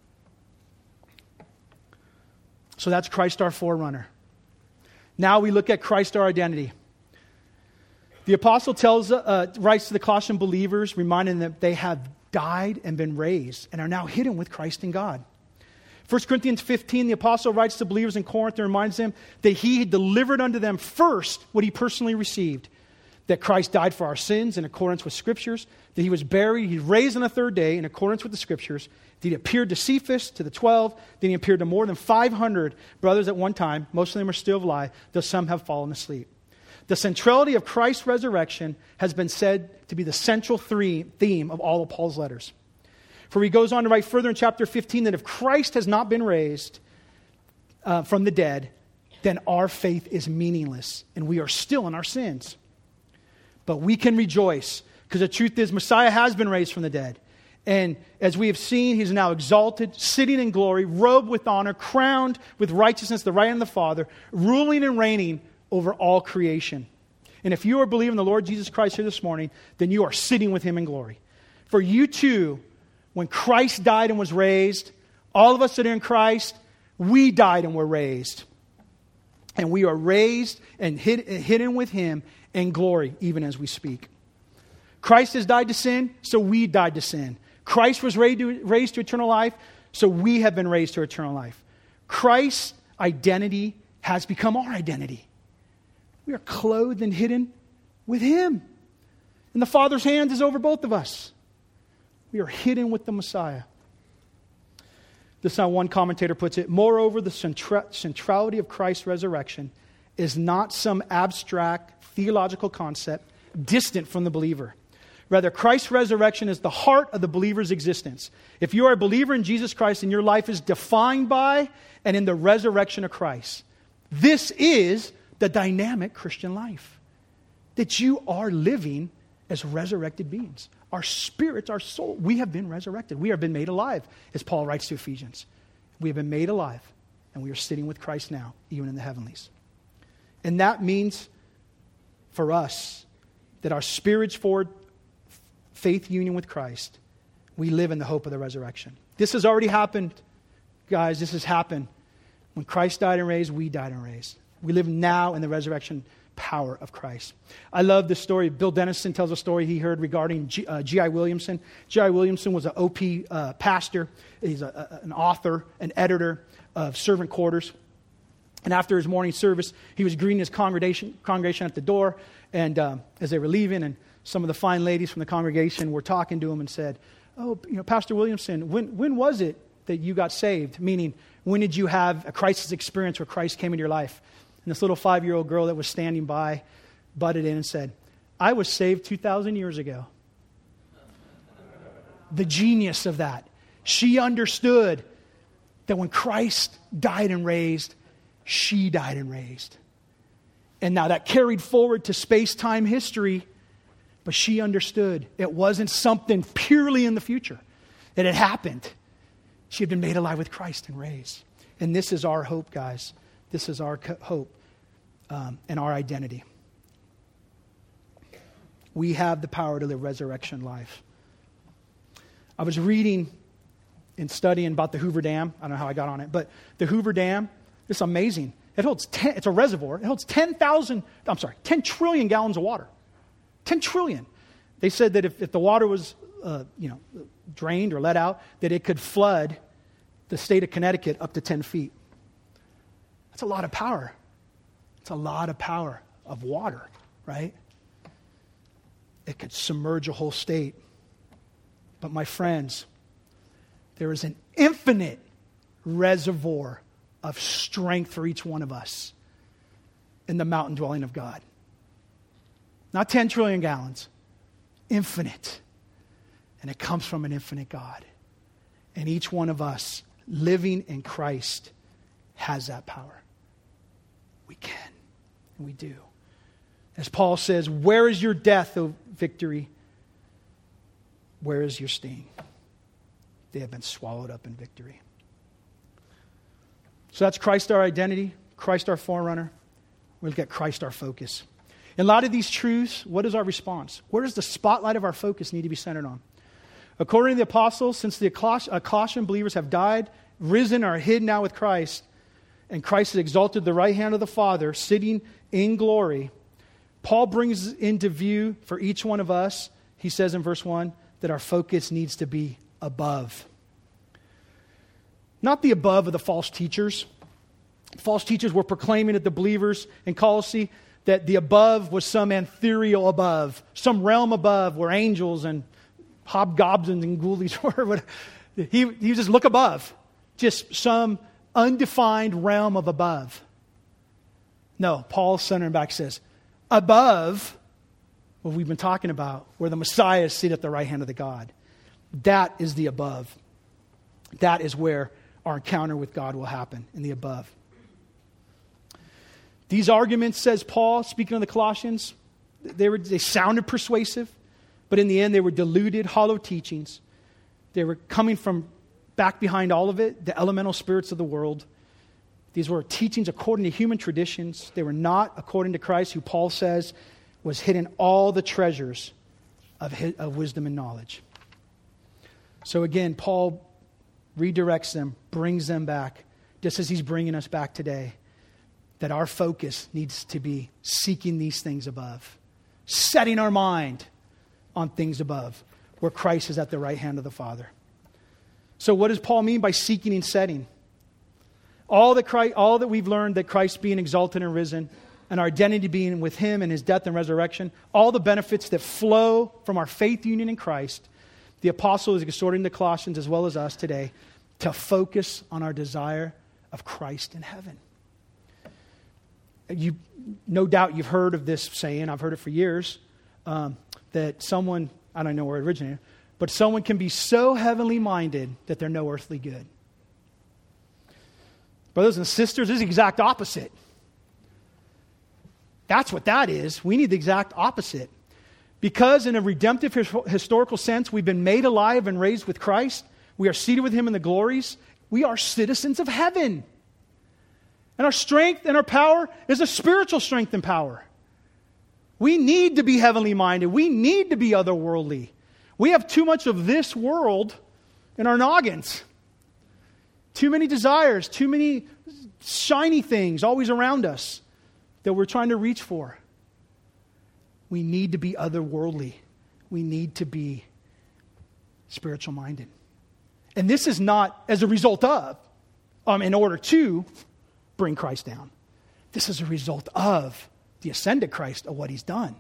So that's Christ our forerunner. Now we look at Christ our identity. The apostle tells, uh, writes to the Colossian believers, reminding them that they have died and been raised and are now hidden with Christ in God. First Corinthians fifteen, the apostle writes to believers in Corinth and reminds them that he had delivered unto them first what he personally received. That Christ died for our sins in accordance with Scriptures, that he was buried, he was raised on the third day in accordance with the Scriptures, that he appeared to Cephas, to the twelve, then he appeared to more than five hundred brothers at one time. Most of them are still alive, though some have fallen asleep. The centrality of Christ's resurrection has been said to be the central theme of all of Paul's letters. For he goes on to write further in chapter fifteen that if Christ has not been raised uh, from the dead, then our faith is meaningless and we are still in our sins. But we can rejoice because the truth is Messiah has been raised from the dead. And as we have seen, he's now exalted, sitting in glory, robed with honor, crowned with righteousness, the right hand of the Father, ruling and reigning over all creation. And if you are believing in the Lord Jesus Christ here this morning, then you are sitting with him in glory. For you too, when Christ died and was raised, all of us that are in Christ, we died and were raised. And we are raised and hid, hidden with him in glory, even as we speak. Christ has died to sin, so we died to sin. Christ was raised to, raised to eternal life, so we have been raised to eternal life. Christ's identity has become our identity. We are clothed and hidden with him. And the Father's hand is over both of us. We are hidden with the Messiah. This is how one commentator puts it. Moreover, the centra- centrality of Christ's resurrection is not some abstract theological concept distant from the believer. Rather, Christ's resurrection is the heart of the believer's existence. If you are a believer in Jesus Christ and your life is defined by and in the resurrection of Christ, this is the dynamic Christian life. That you are living as resurrected beings. Our spirits, our soul, we have been resurrected. We have been made alive, as Paul writes to Ephesians. We have been made alive, and we are sitting with Christ now, even in the heavenlies. And that means for us that our spirits forward faith union with Christ, we live in the hope of the resurrection. This has already happened, guys. This has happened. When Christ died and raised, we died and raised. We live now in the resurrection power of Christ. I love this story. Bill Dennison tells a story he heard regarding G, uh, G I Williamson. G I Williamson was an O P uh, pastor. He's a, a, an author, an editor of Servant Quarters. And after his morning service, he was greeting his congregation, congregation at the door. And uh, as they were leaving, and some of the fine ladies from the congregation were talking to him and said, "Oh, you know, Pastor Williamson, when when was it that you got saved? Meaning, when did you have a crisis experience where Christ came into your life?" And this little five-year-old girl that was standing by butted in and said, "I was saved two thousand years ago." The genius of that. She understood that when Christ died and raised, she died and raised. And now that carried forward to space-time history, but she understood it wasn't something purely in the future. It had happened. She had been made alive with Christ and raised. And this is our hope, guys. This is our co- hope um, and our identity. We have the power to live resurrection life. I was reading in studying about the Hoover Dam. I don't know how I got on it, but the Hoover Dam, it's amazing. It holds ten, it's a reservoir. It holds ten thousand, I'm sorry, ten trillion gallons of water. ten trillion. They said that if, if the water was, uh, you know, drained or let out, that it could flood the state of Connecticut up to ten feet. That's a lot of power. It's a lot of power of water, right? It could submerge a whole state. But my friends, there is an infinite reservoir of strength for each one of us in the mountain dwelling of God. Not ten trillion gallons, infinite. And it comes from an infinite God. And each one of us living in Christ has that power. We can, and we do. As Paul says, where is your death, O victory? Where is your sting? They have been swallowed up in victory. So that's Christ our identity, Christ our forerunner. We look at Christ our focus. In a lot of these truths, what is our response? Where does the spotlight of our focus need to be centered on? According to the apostles, since the Colossian believers have died, risen, are hid now with Christ, and Christ is exalted at the right hand of the Father, sitting in glory, Paul brings into view for each one of us, he says in verse one, that our focus needs to be above. Not the above of the false teachers. False teachers were proclaiming at the believers in Colossae that the above was some ethereal above, some realm above where angels and hobgoblins and ghoulies were. He, he just look above. Just some undefined realm of above. No, Paul centering back says, above what we've been talking about, where the Messiah is seated at the right hand of the God. That is the above. That is where our encounter with God will happen, in the above. These arguments, says Paul, speaking of the Colossians, they were they sounded persuasive, but in the end they were deluded, hollow teachings. They were coming from back behind all of it, the elemental spirits of the world. These were teachings according to human traditions. They were not according to Christ, who Paul says was hidden all the treasures of, his, of wisdom and knowledge. So again, Paul redirects them, brings them back, just as he's bringing us back today, that our focus needs to be seeking these things above, setting our mind on things above, where Christ is at the right hand of the Father. So what does Paul mean by seeking and setting? All that, Christ, all that we've learned, that Christ being exalted and risen, and our identity being with Him and His death and resurrection, all the benefits that flow from our faith union in Christ, the apostle is exhorting the Colossians as well as us today to focus on our desire of Christ in heaven. You, no doubt you've heard of this saying, I've heard it for years, um, that someone, I don't know where it originated, but someone can be so heavenly minded that they're no earthly good. Brothers and sisters, this is the exact opposite. That's what that is. We need the exact opposite. Because in a redemptive historical sense, we've been made alive and raised with Christ. We are seated with Him in the glories. We are citizens of heaven. And our strength and our power is a spiritual strength and power. We need to be heavenly minded. We need to be otherworldly. We have too much of this world in our noggins. Too many desires, too many shiny things always around us that we're trying to reach for. We need to be otherworldly. We need to be spiritual minded. And this is not as a result of, um, in order to bring Christ down. This is a result of the ascended Christ, of what He's done.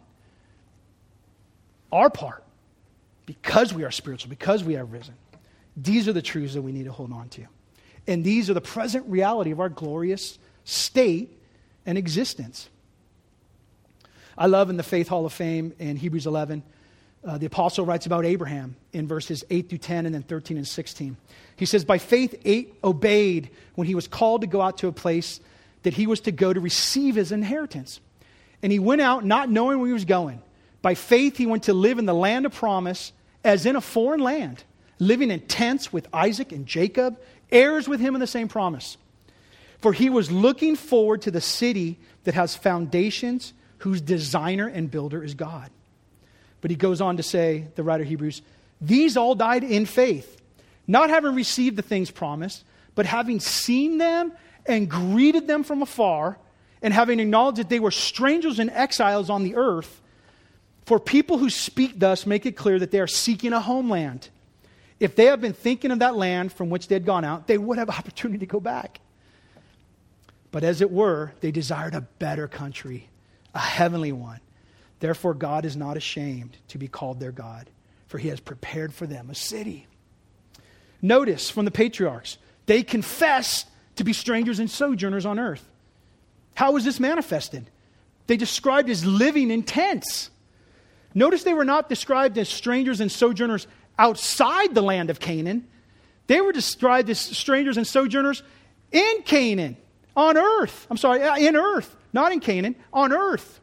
Our part, because we are spiritual, because we have risen. These are the truths that we need to hold on to. And these are the present reality of our glorious state and existence. I love in the Faith Hall of Fame in Hebrews eleven, uh, the apostle writes about Abraham in verses eight through ten and then thirteen and sixteen. He says, by faith, eight obeyed when he was called to go out to a place that he was to go to receive his inheritance. And he went out not knowing where he was going. By faith, he went to live in the land of promise as in a foreign land, living in tents with Isaac and Jacob, heirs with him in the same promise. For he was looking forward to the city that has foundations, whose designer and builder is God. But he goes on to say, the writer of Hebrews, these all died in faith, not having received the things promised, but having seen them and greeted them from afar, and having acknowledged that they were strangers and exiles on the earth. For people who speak thus make it clear that they are seeking a homeland. If they have been thinking of that land from which they had gone out, they would have opportunity to go back. But as it were, they desired a better country, a heavenly one. Therefore, God is not ashamed to be called their God, for he has prepared for them a city. Notice from the patriarchs, they confess to be strangers and sojourners on earth. How was this manifested? They described as living in tents. Notice they were not described as strangers and sojourners outside the land of Canaan. They were described as strangers and sojourners in Canaan, on earth. I'm sorry, in earth, not in Canaan, on earth.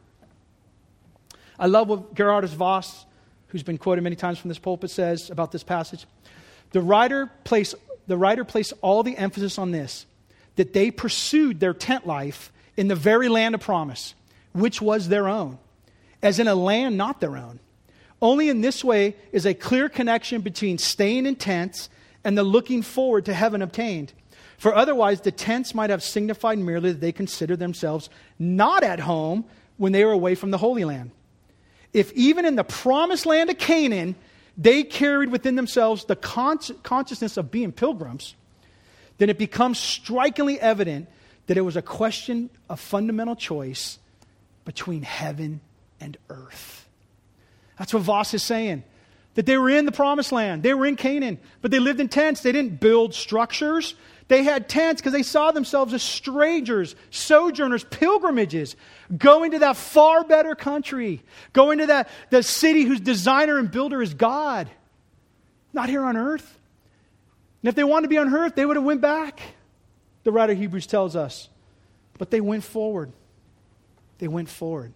I love what Gerardus Voss, who's been quoted many times from this pulpit, says about this passage. The writer placed, the writer placed all the emphasis on this, that they pursued their tent life in the very land of promise, which was their own, as in a land not their own. Only in this way is a clear connection between staying in tents and the looking forward to heaven obtained. For otherwise, the tents might have signified merely that they considered themselves not at home when they were away from the Holy Land. If even in the promised land of Canaan, they carried within themselves the con- consciousness of being pilgrims, then it becomes strikingly evident that it was a question of fundamental choice between heaven and earth. That's what Voss is saying. That they were in the promised land. They were in Canaan. But they lived in tents. They didn't build structures. They had tents because they saw themselves as strangers, sojourners, pilgrimages, going to that far better country, going to that the city whose designer and builder is God, not here on earth. And if they wanted to be on earth, they would have went back, the writer of Hebrews tells us. But they went forward. They went forward.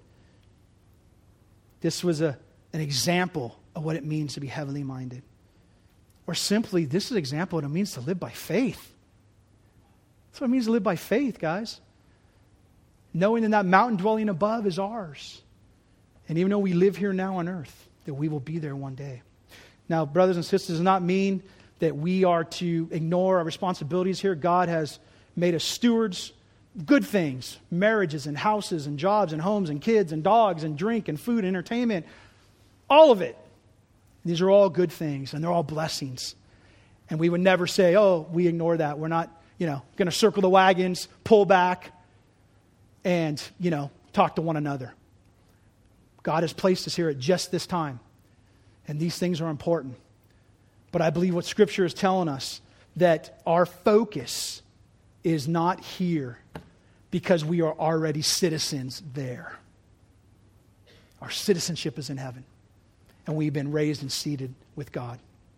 This was a, an example of what it means to be heavenly minded. Or simply, this is an example of what it means to live by faith. That's what it means to live by faith, guys. Knowing that that mountain dwelling above is ours. And even though we live here now on earth, that we will be there one day. Now, brothers and sisters, does not mean that we are to ignore our responsibilities here. God has made us stewards, good things, marriages and houses and jobs and homes and kids and dogs and drink and food and entertainment, all of it. These are all good things and they're all blessings. And we would never say, oh, we ignore that. We're not, you know, going to circle the wagons, pull back, and, you know, talk to one another. God has placed us here at just this time. And these things are important. But I believe what Scripture is telling us, that our focus is not here because we are already citizens there. Our citizenship is in heaven. And we've been raised and seated with God.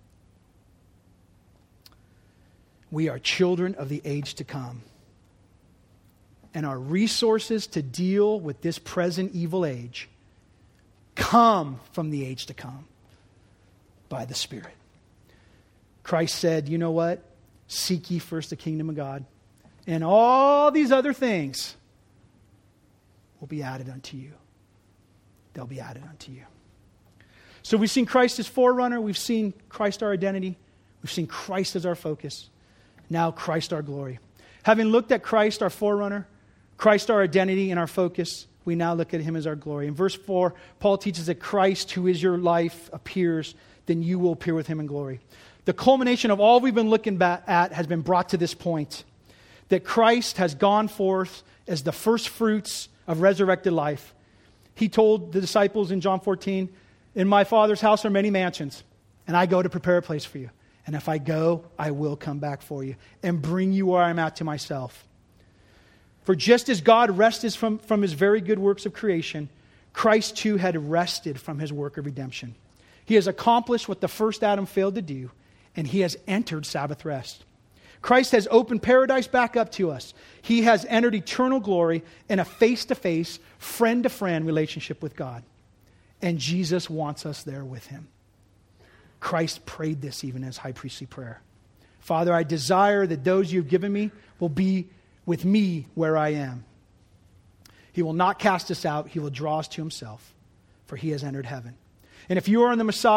We are children of the age to come. And our resources to deal with this present evil age come from the age to come by the Spirit. Christ said, you know what? Seek ye first the kingdom of God, and all these other things will be added unto you. They'll be added unto you. So we've seen Christ as forerunner. We've seen Christ our identity. We've seen Christ as our focus. Now Christ our glory. Having looked at Christ our forerunner, Christ our identity and our focus, we now look at him as our glory. In verse four, Paul teaches that Christ, who is your life, appears, then you will appear with him in glory. The culmination of all we've been looking at has been brought to this point, that Christ has gone forth as the first fruits of resurrected life. He told the disciples in John fourteen, in my Father's house are many mansions, and I go to prepare a place for you. And if I go, I will come back for you and bring you where I'm at to myself. For just as God rested from, from his very good works of creation, Christ too had rested from his work of redemption. He has accomplished what the first Adam failed to do, and he has entered Sabbath rest. Christ has opened paradise back up to us. He has entered eternal glory in a face-to-face, friend-to-friend relationship with God. And Jesus wants us there with him. Christ prayed this even as high priestly prayer. Father, I desire that those you've given me will be with me where I am. He will not cast us out. He will draw us to himself, for he has entered heaven. And if you are in the Messiah,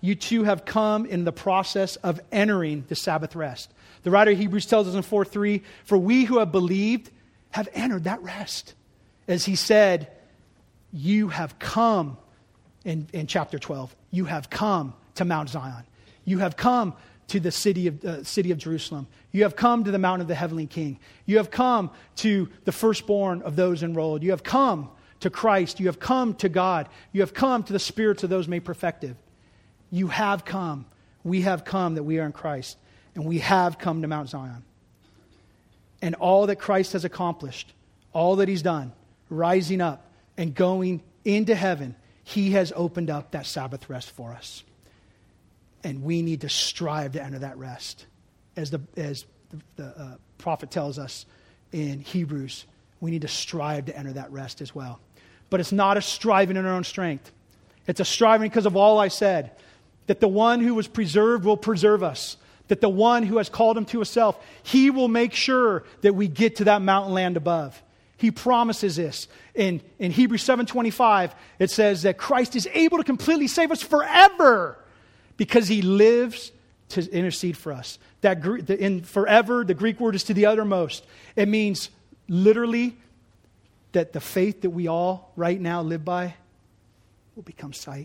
you too have come in the process of entering the Sabbath rest. The writer of Hebrews tells us in four three, for we who have believed have entered that rest. As he said, you have come, in, in chapter twelve, you have come to Mount Zion. You have come to the city of, uh, city of Jerusalem. You have come to the mountain of the heavenly King. You have come to the firstborn of those enrolled. You have come to Christ. You have come to God. You have come to the spirits of those made perfected. You have come. We have come that we are in Christ. And we have come to Mount Zion. And all that Christ has accomplished, all that he's done, rising up and going into heaven, he has opened up that Sabbath rest for us. And we need to strive to enter that rest. As the, as the, the uh, prophet tells us in Hebrews, we need to strive to enter that rest as well. But it's not a striving in our own strength. It's a striving because of all I said. That the one who was preserved will preserve us. That the one who has called him to himself, he will make sure that we get to that mountain land above. He promises this. In, in Hebrews seven twenty-five, it says that Christ is able to completely save us forever because he lives to intercede for us. That in forever, the Greek word is to the uttermost. It means literally that the faith that we all right now live by will become sight.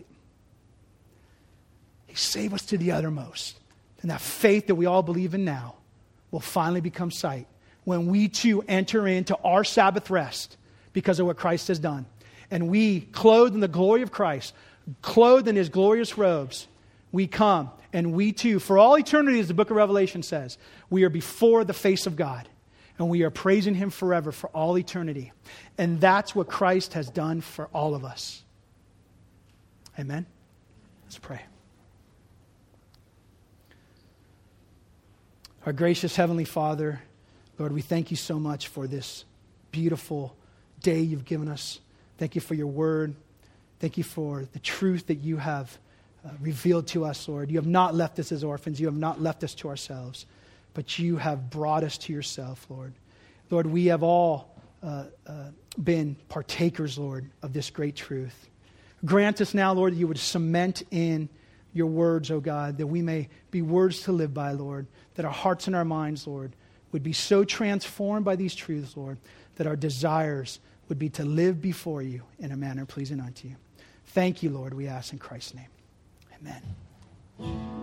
He saved us to the uttermost. And that faith that we all believe in now will finally become sight when we too enter into our Sabbath rest because of what Christ has done. And we, clothed in the glory of Christ, clothed in his glorious robes, we come and we too, for all eternity, as the book of Revelation says, we are before the face of God. And we are praising him forever for all eternity. And that's what Christ has done for all of us. Amen? Let's pray. Our gracious Heavenly Father, Lord, we thank you so much for this beautiful day you've given us. Thank you for your word. Thank you for the truth that you have uh, revealed to us, Lord. You have not left us as orphans. You have not left us to ourselves, but you have brought us to yourself, Lord. Lord, we have all uh, uh, been partakers, Lord, of this great truth. Grant us now, Lord, that you would cement in your words, O God, that we may be words to live by, Lord, that our hearts and our minds, Lord, would be so transformed by these truths, Lord, that our desires would be to live before you in a manner pleasing unto you. Thank you, Lord, we ask in Christ's name. Amen.